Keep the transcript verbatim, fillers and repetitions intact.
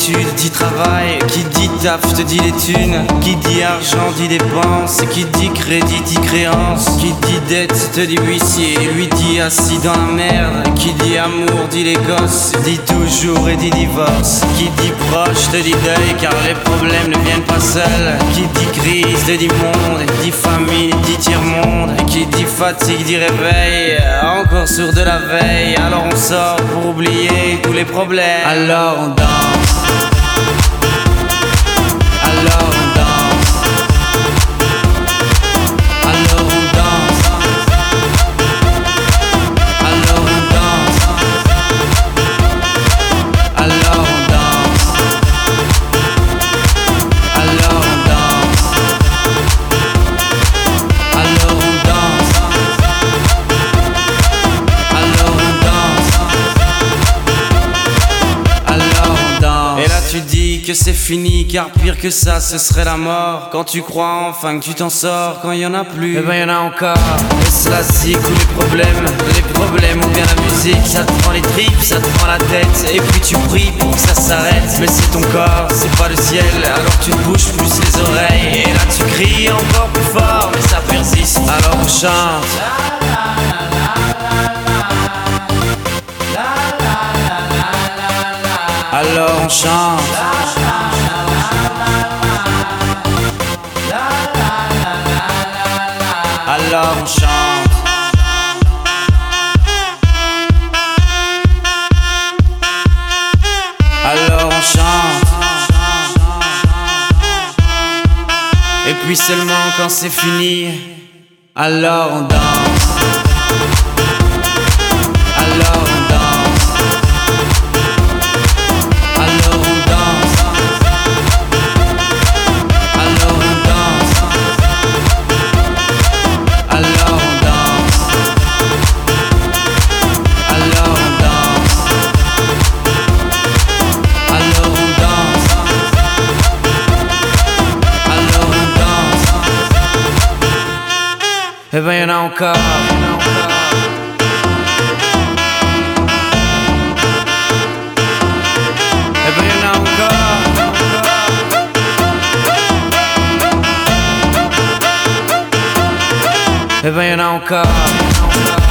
études dit travail, qui dit taf te dit les thunes, qui dit argent dit dépense, qui dit crédit dit créance, qui dit dette te dit huissier, lui dit assis dans la merde, qui dit amour dit les gosses, dit toujours et dit divorce, qui dit proche te dit deuil car les problèmes ne viennent pas seuls, qui dit crise te dit monde, dit famille dit tiers-monde, qui dit fatigue dit réveil, encore sourd de la veille, alors on sort pour oublier tous les problèmes. Alors on danse, alors on danse, alors on danse, alors on danse, alors on danse, alors on danse, alors on danse, alors on danse, alors on danse. Et là tu dis que c'est fini car pire que ça ce serait la mort. Quand tu crois enfin que tu t'en sors, quand y en a plus, eh ben y en a encore. Et cela zig tous les problèmes, les problèmes ou bien la musique. Ça te prend les tripes, ça te prend la tête, et puis tu pries pour que ça s'arrête. Mais c'est ton corps, c'est pas le ciel, alors tu te bouges plus les oreilles. Et là tu cries encore plus fort, mais ça persiste, alors on chante. Alors on chante. Alors on chante. Alors on chante. Et puis seulement quand c'est fini, alors on danse. Alors on danse. Alors on danse. Alors on danse. Alors on danse. Alors on danse. Alors on danse. Alors on danse. Eh ben y'en a encore. Eh ben y'en a encore. Eh ben y'en a encore.